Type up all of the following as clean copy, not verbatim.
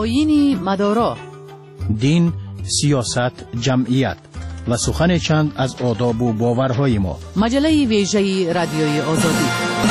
آیین مدارا، دین، سیاست، جمعیت و سخن چند از آداب و باورهای ما. مجله ویژه رادیوی آزادی.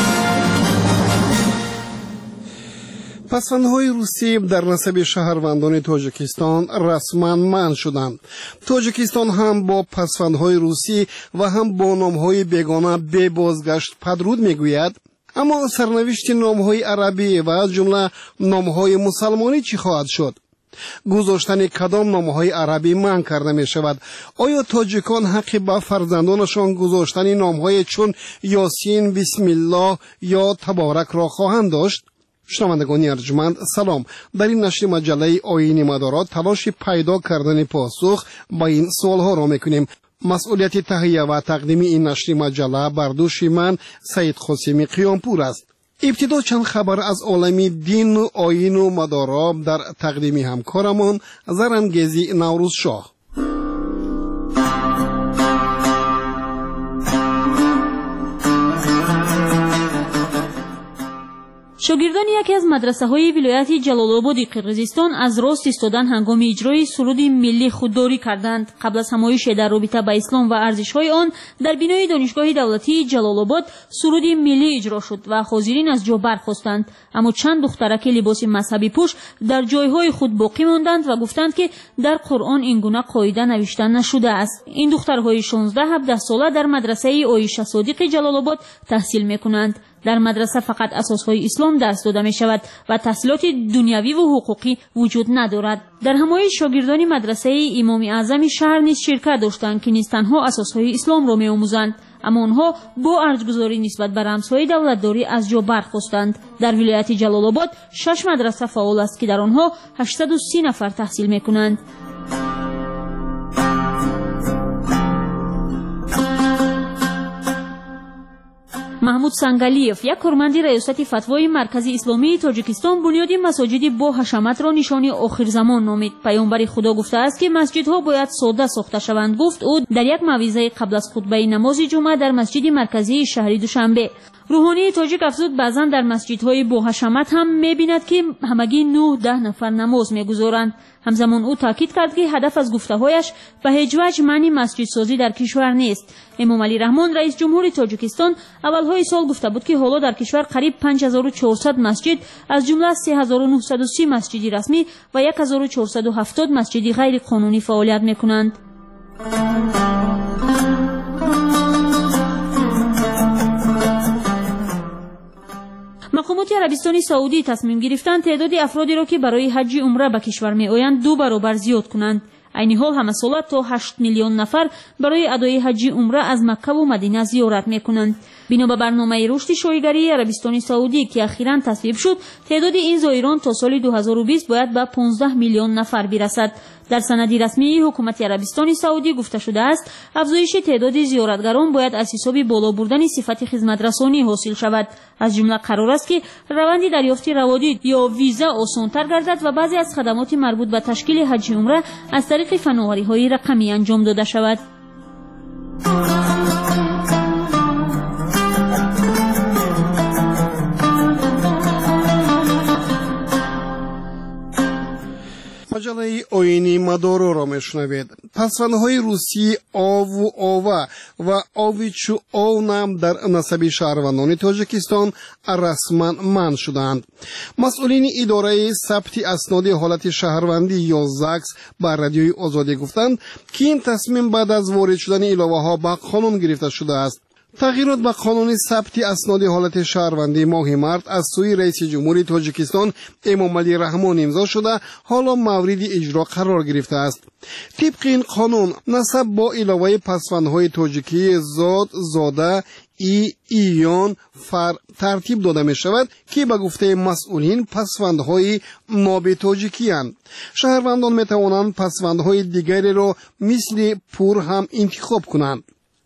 پسوندهای روسی در نسب شهروندان تاجیکستان رسما منع شدند. تاجیکستان هم با پسوندهای روسی و هم با نامهای بیگانه به بازگشت پدرود میگوید. اما سرنوشت نامهای عربی و از جمله نامهای مسلمانی چی خواهد شد؟ گذاشتن کدام نامهای عربی منع کرده می شود؟ آیا تاجیکان حق به فرزندانشان گذاشتن نامهای چون یاسین، بسم الله یا تبارک را خواهند داشت؟ شنوندگان ارجمند سلام. در این نشر مجله آیین مدارا تلاش پیدا کردن پاسخ با این سوالها را میکنیم. مسئولیت تهیه و تقدیم این نشر مجله بر دوش من سید قاسمی قیامپور است. ابتدا چند خبر از عالم دین و آیین و مدارا در تقدیم همکارمان زرنگیزی نوروز شاه. شاگردان یکی از مدرسه‌های ولایت جلال‌آباد قرقیزستان از راست ایستادن هنگام اجرای سرود ملی خودداری کردند. قبل از همایش در رابطه با اسلام و ارزش‌های آن در بینای دانشگاه دولتی جلال‌آباد سرود ملی اجرا شد و حاضرین از جا برخاستند. اما چند دخترک لباس مذهبی پوش در جایهای خود باقی ماندند و گفتند که در قرآن این گونه قاعده نوشته نشده است. این دخترهای 16-17 ساله در مدرسه عایشه صادق جلال‌آباد تحصیل می‌کنند. در مدرسه فقط اساسهای اسلام درس داده می شود و تحصیلات دنیوی و حقوقی وجود ندارد. در همایش شاگردان مدرسه امام اعظم شهر نیز شرکت داشتند که نیز تنها اساسهای اسلام را می آموزند، اما آنها با ارزگذاری نسبت به رمزهای دولتداری از جا برخاستند. در ولایت جلال‌آباد 6 مدرسه فعال است که در آنها 830 نفر تحصیل می کنند. محمود سنگالیف، یک کارمند ریاست فتوای مرکزی اسلامی تاجیکستان، بنیاد مساجد با حشمت را نشانی آخر زمان نامید. پیامبر خدا گفته است که مسجدها باید ساده ساخته شوند. گفت او در یک موعظه قبل از خطبه نماز جمعه در مسجد مرکزی شهر دوشنبه. روحانی تاجیک افزود بعضا در مسجدهای با حشمت هم می‌بیند که همگی 9-10 نفر نماز می‌گذارند. همزمان او تاکید کرد که هدف از گفته‌هایش به هیچ وجه معنی مسجد سازی در کشور نیست. امام علی رحمان رئیس جمهور تاجیکستان اولهای سال گفته بود که حالا در کشور قریب 5400 مسجد از جمله 3930 مسجد رسمی و 1470 مسجد غیر قانونی فعالیت می‌کنند. مقامات عربستان سعودی تصمیم گرفتند تعداد افرادی را که برای حج عمره به کشور می‌آیند 2 برابر زیاد کنند. عین حال همه ساله تا 8 میلیون نفر برای ادای حج عمره از مکه و مدینه زیارت می‌کنند. بنا به برنامه رشد شایگری عربستان سعودی که اخیراً تصویب شد، تعداد این زائران تا سال 2020 باید به 15 میلیون نفر برسد. در سند رسمی حکومت عربستان سعودی گفته شده است افزایش تعداد زیارتگران باید از حساب بالا بردن صفت خدمترسانی حاصل شود. از جمله قرار است که روند دریافت روادید یا ویزا آسان‌تر گردد و بعضی از خدمات مربوط به تشکیل حج عمره از طریق فناوری‌های رقمی انجام داده شود. مجله آیین مدارا را میشنوید. پسوندهای روسی آو و آوه و آویچو آو نام در نسب شهروندان تاجیکستان رسما منع شدند. مسئولین اداره ثبت اسناد حالت شهروندی یا زاکس بر رادیوی آزادی گفتند که این تصمیم بعد از وارد شدن علاوه ها به قانون گرفته شده است. تغییرات به قانون ثبت اسناد حالت شهروندی ماه مارس از سوی رئیس جمهور تاجیکستان امام علی رحمان امضا شده حالا مورد اجرا قرار گرفته است. طبق این قانون نسب با علاوه پسوندهای تاجیکی زاد، زاده، ایان، فر ترتیب داده می شود که به گفته مسئولین پسوندهای ناب تاجیکی اند. شهروندان می توانند پسوندهای دیگری را مثل پور هم انتخاب کنند.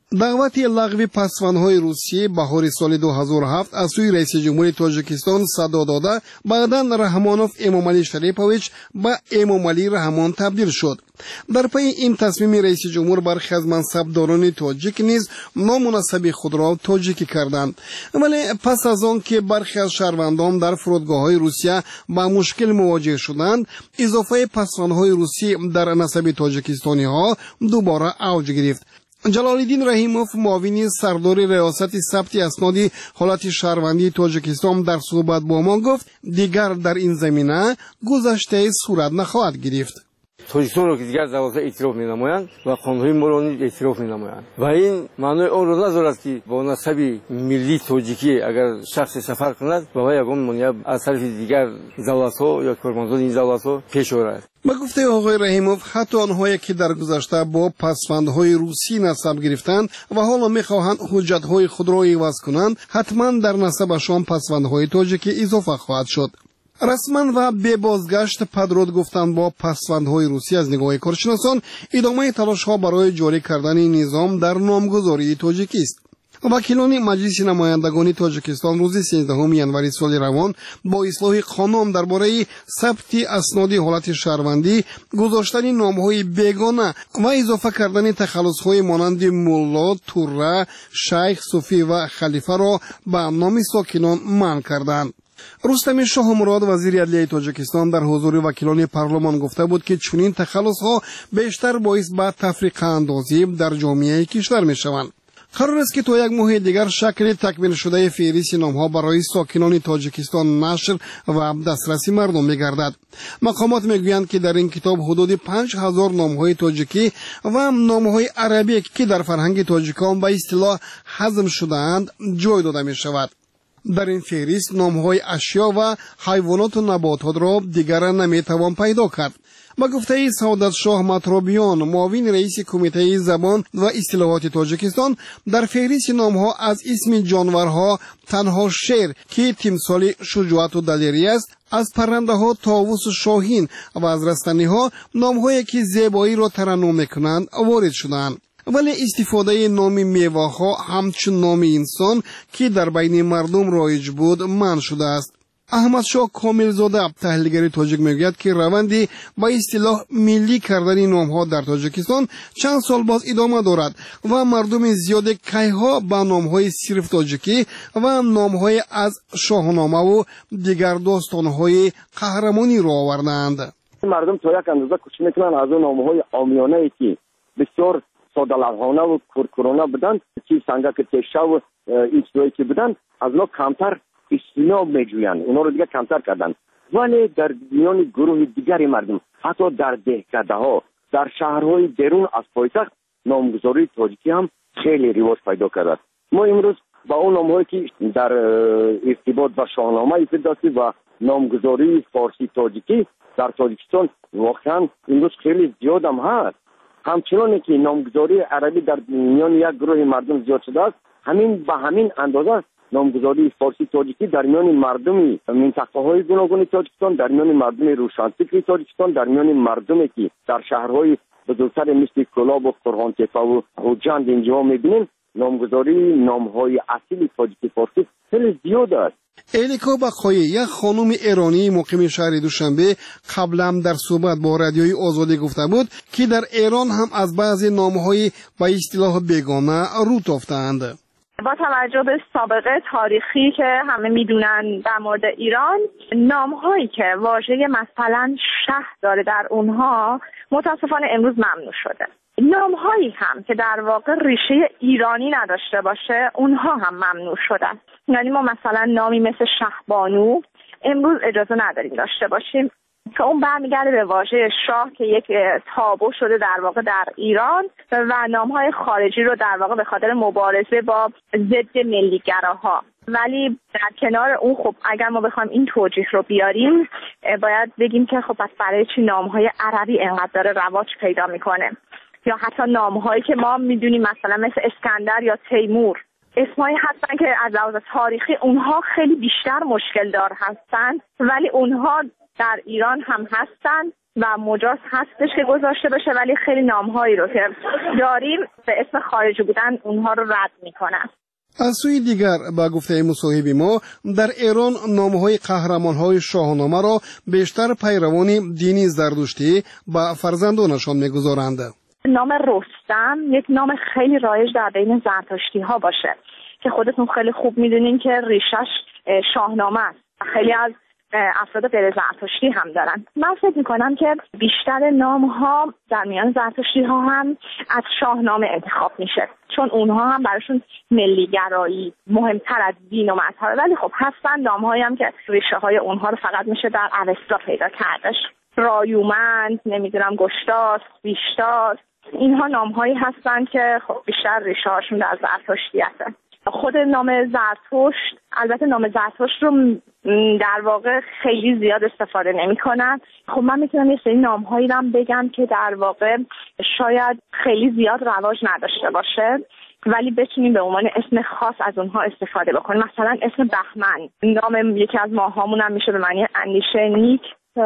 دعوت لغو پسوندهای روسیه بهار سال 2007 از سوی رئیس جمهوری تاجیکستان صدا داده بعداً رحمانوف امامعلی شریفویچ به امامعلی رحمان تبدیل شد. در پی این تصمیم رئیس جمهور برخی از منصبداران تاجیک نیز نامناسب خود را تاجیکی کردند، ولی پس از آن که برخی از شهروندان در فرودگاه‌های روسیه با مشکل مواجه شدند، اضافه پسوندهای روسی در نسب تاجیکستانی‌ها دوباره اوج گرفت. جلالالدین رحیموف معاون سردار ریاست ثبت اسناد حالت شهروندی تاجیکستان در صحبت با ما گفت دیگر در این زمینه گذشته صورت نخواهد گرفت. تاجیکستان رو که دیگر دوازده اعتراف می‌نمایند و قانون‌های ما را اعتراف می‌نمایند و این معنای آن را ندارد که با نسب ملی تاجیکی اگر شخص سفر کند و یگان منیب از طرف دیگر دولت‌ها یا کارمندان این دولت‌ها پیش آورد. به گفته آقای رحیموف حتی آنهایی که در گذشته با پسوندهای روسی نسب گرفتند و حالا می‌خواهند حجت‌های خود را عوض کنند، حتما در نسبشان پسوندهای تاجیکی اضافه خواهد شد. رسما و به بازگشت پدرود گفتند با پسوندهای روسی از نگاه کارشناسان ادامه تلاش‌ها برای جاری کردن نظام در نامگذاری تاجیکی است. وکیلان مجلس نمایندگان تاجیکستان روز 13 ینوری سال روان با اصلاح قانون درباره ثبت اسناد حالت شهروندی، گذاشتن نام‌های بیگانه و اضافه کردن تخلص‌های مانند مولا، توره، شیخ، صوفی و خلیفه را به نام ساکنان منع کردند. رستم شاه مراد وزیر عدلیه تاجیکستان در حضور وکیلان پارلمان گفته بود که چنین تخلص‌ها بیشتر باعث به تفریقه اندازی در جامعه کشور می‌شوند. قرار است که تا یک ماه دیگر شکل تکمیل شده فهرست نام‌ها برای ساکنان تاجیکستان نشر و دسترسی مردم می‌گردد. مقامات می‌گویند که در این کتاب حدود 5000 نام‌های تاجیکی و نام‌های عربی که در فرهنگ تاجیکان به اصطلاح هضم شده‌اند جای داده می‌شود. در این فهرست نام‌های اشیا و حیوانات و نباتات را دیگر نمی‌توان پیدا کرد. با گفته سعادت شاه مطرابیان معاون رئیس کمیته زبان و اصطلاحات تاجیکستان، در فهرست نام‌ها از اسم جانورها تنها شیر که تمثال شجاعت و دلیری است، از پرنده‌ها طاووس و شاهین و از رستنی‌ها نام‌هایی که زیبایی را ترنم می‌کنند وارد شدند. ولی استفاده نام میوه‌ها همچون نام انسان که در بین مردم رایج بود منع شده است. احمد شاه کاملزاده تحلیلگر تاجیک میگوید که روندی با اصطلاح ملی کردن نام‌ها در تاجیکستان چند سال باز ادامه دارد و مردم زیاد کیها با نام‌های صرف تاجیکی و نام‌های از شاهنامه و دیگر داستان‌های قهرمانی را آوردند. مردم تا یک اندازه کوشش می‌کنند از اون نام‌های عامیانه‌ای که بسیار ساده‌لوحانه و کورکورانه بودند، چی سنگک تشه و این چیزایی که بودند، از اونها کمتر استثناب میجویند، اونا رو دیگه کمتر کردن. ولی در میان گروه دیگری مردم، حتی در دهکده‌ها، در شهرهای بیرون از پایتخت، نامگذاری تاجیکی هم خیلی رواج پیدا کرده. ما امروز با اون نام‌هایی که در ارتباط با شاهنامه افداسی و نامگذاری فارسی تاجیکی در تاجیکستان واقعا امروز خیلی زیاد هم هست. همچنان که نامگذاری عربی در میان یک گروه مردم زیاد شده است، همین به همین اندازه نامگذاری فارسی تاجیکی در میان مردم منطقه‌های گوناگون تاجیکستان، در میان مردم روشنفکر تاجیکستان، در میان مردمی که در شهرهای بزرگتر مثل کلاب و قرغان‌تپه و حجند اینجا می‌بینیم، نامگذاری نام‌های اصیل تاجیکی فارسی خیلی زیاد است. الیکا بقایی، یک خانم ایرانی مقیم شهر دوشنبه، قبلا در صحبت با رادیوی آزادی گفته بود که در ایران هم از بعضی نام‌های با اصطلاح بیگانه رو تافتند. با توجه به سابقه تاریخی که همه میدونن در مورد ایران، نام‌هایی که واژه مثلا شه داره در اونها متاسفانه امروز ممنوع شده. نام‌هایی هم که در واقع ریشه ایرانی نداشته باشه اونها هم ممنوع شدن. یعنی ما مثلا نامی مثل شهبانو امروز اجازه نداریم داشته باشیم که اون برمیگرده به واژه شاه که یک تابو شده در واقع در ایران و نام‌های خارجی رو در واقع به خاطر مبارزه با ضد ملیگراها. ولی در کنار اون خب اگر ما بخوایم این توجیه رو بیاریم باید بگیم که خب پس برای چی نام‌های عربی انقدر داره رواج پیدا میکنه، یا حتی نام‌هایی که ما میدونیم مثلا مثل اسکندر یا تیمور، اسمایی هستن که از لحاظ تاریخی اونها خیلی بیشتر مشکل دار هستن ولی اونها در ایران هم هستن و مجاز هستش که گذاشته بشه، ولی خیلی نامهایی رو که داریم به اسم خارجی بودن اونها رو رد میکنن. از سوی دیگر با گفته مصاحب ما در ایران نامهای قهرمانهای شاهنامه را بیشتر پیروان دینی زردشتی با فرزندانشان میگذارند. نام رستم یک نام خیلی رایج در بین زرتشتی ها باشه که خودتون خیلی خوب میدونین که ریشش شاهنامه است. خیلی از افراد غیر زرتشتی هم دارن. من فکر میکنم که بیشتر نام ها در میان زرتشتی ها هم از شاهنامه انتخاب میشه، چون اونها هم براشون ملیگرایی مهمتر از دین و مذهبه. ولی خب هستن نام هایی هم که ریشه های اونها رو فقط میشه در اوستا پیدا کردش. رایومند، نمیدونم گشتاس، بیشتاس، اینها نام هایی هستن که خب بیشتر ریشه هاشون در زرتشتیته. خود نام زرتشت، البته نام زرتشت رو در واقع خیلی زیاد استفاده نمی‌کنن. خب من میتونم یه سری نام‌هایی هم بگم که در واقع شاید خیلی زیاد رواج نداشته باشه ولی بتونیم به عنوان اسم خاص از اونها استفاده بکنیم. مثلا اسم بهمن، نام یکی از ماهامون هم میشه به معنی اندیشه نیک.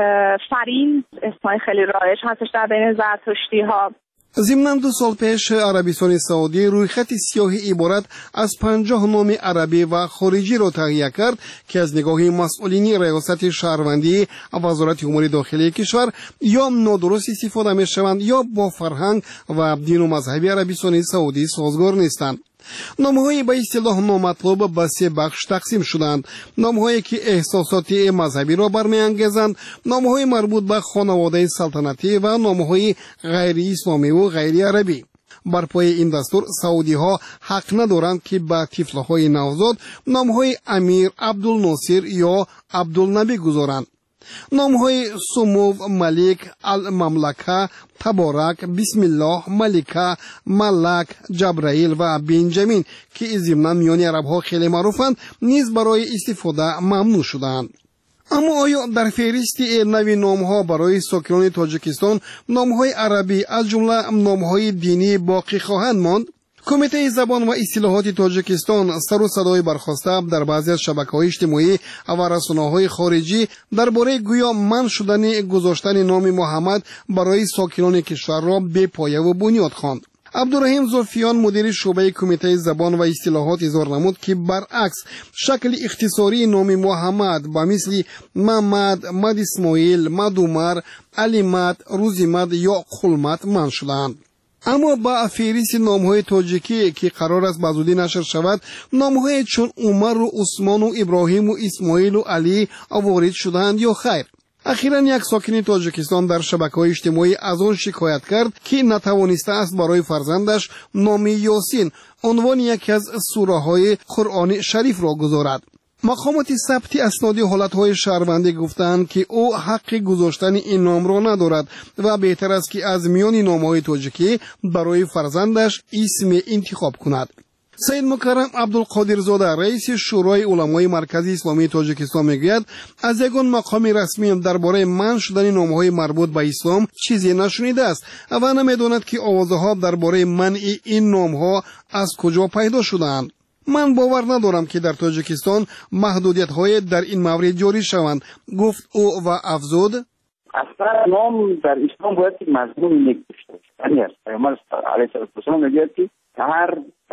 فرین اسمای خیلی رایج هستش در بین زرتشتی‌ها. ضمناً 2 سال پیش عربستان سعودی رویخط سیاهی عبارت از 50 نام عربی و خارجی را تهیه کرد که از نگاه مسئولین ریاست شهروندی وزارت امور داخلی کشور یا نادرست استفاده می‌شوند یا با فرهنگ و دین و مذهب عربستان سعودی سازگار نیستند. نام‌های به اصطلاح نامطلوب به 3 بخش تقسیم شدند: نام‌هایی که احساساتی مذهبی را برمی‌انگیزند، نام‌های مربوط به خانواده سلطنتی و نام‌های غیر اسلامی و غیر عربی. بر پای این دستور سعودی‌ها حق ندارند که به طفل‌های نوزاد نام‌های امیر، عبدالناصر یا عبدالنبی گذارند. نام‌های سمو، ملک، المملکه، تبارک، بسم الله، ملکه، ملک، جبرائیل و بنجامین که ضمناً میان عرب‌ها خیلی معروفند نیز برای استفاده ممنوع شدند. اما آیا در فهرست نوی نام‌ها برای ساکنان تاجیکستان نام‌های عربی از جمله نام‌های دینی باقی خواهند ماند؟ کمیته زبان و اصطلاحات تاجیکستان سر و صدای برخاسته در بعضی از شبکه‌های اجتماعی و رسانه‌های خارجی درباره گویا منع شدن گذاشتن نام محمد برای ساکنان کشور را بی پایه و بنیاد خواند. عبدالرحیم زلفیان مدیر شعبه کمیته زبان و اصطلاحات اظهار نمود که برعکس شکل اختصاری نام محمد با مثل محمد، مد اسماعیل، مد عمر، علی مد، روزی مد یا خلمت منع شدند. اما با فهرست نام‌های تاجیکی که قرار است بزودی نشر شود، نام‌های چون عمر و عثمان و ابراهیم و اسماعیل و علی وارد شدند یا خیر؟ اخیراً یک ساکن تاجیکستان در شبکه‌های اجتماعی از آن شکایت کرد که نتوانسته است برای فرزندش نام یاسین عنوان یکی از سوره‌های قرآن شریف را گذارد. مقامات ثبت اسناد حالتهای شهروندی گفتند که او حق گذاشتن این نام را ندارد و بهتر است که از میان نام‌های تاجیکی برای فرزندش اسم انتخاب کند. سید مکرم عبدالقادر زاده رئیس شورای علمای مرکزی اسلامی تاجیکستان میگوید از یگان مقام رسمی درباره منع شدن نام‌های مربوط به اسلام چیزی نشنیده است و نمیداند که آوازها درباره منع این نام‌ها از کجا پیدا شدند. من باور ندارم که در تاجیکستان محدودیت‌های در این مورد جاری شوند، گفت او و افزود: اصلا نام در اسلام باید مضمون نیک داشته باشه. یعنی پیامبر علیه السلام میگه که هر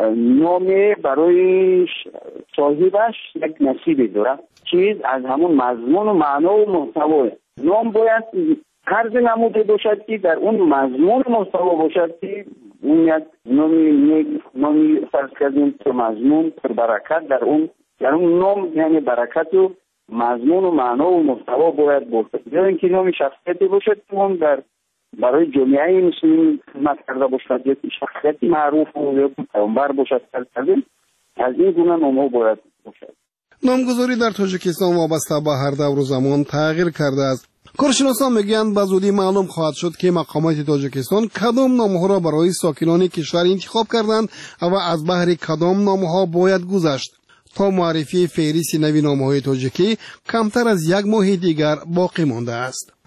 نام برای صاحبش یک نصیبی داره، چیز از همون مضمون و معنا و محتوا. نام باید هر نموده باشد که در اون مضمون محتوا باشد که اون یک نامی نیک، نامی فرض کردیم تو مضمون پر برکت در اون نام، یعنی برکت و مضمون و معنا و محتوا باید باشد. یا اینکه نام شخصیتی باشد که اون برای جامعه مسلمین خدمت کرده باشد، یا شخصیتی معروف و پیامبر باشد کردیم، از این گونه نام‌ها باید باشد. نامگذاری در تاجیکستان وابسته به هر دور و زمان تغییر کرده است. کارشناسان میگویند به زودی معلوم خواهد شد که مقامات تاجیکستان کدام نام‌ها را برای ساکنان کشور انتخاب کردند و از بهر کدام نام‌ها باید گذشت. تا معرفی فهرست نوی نام‌های تاجیکی کمتر از 1 ماه دیگر باقی مانده است.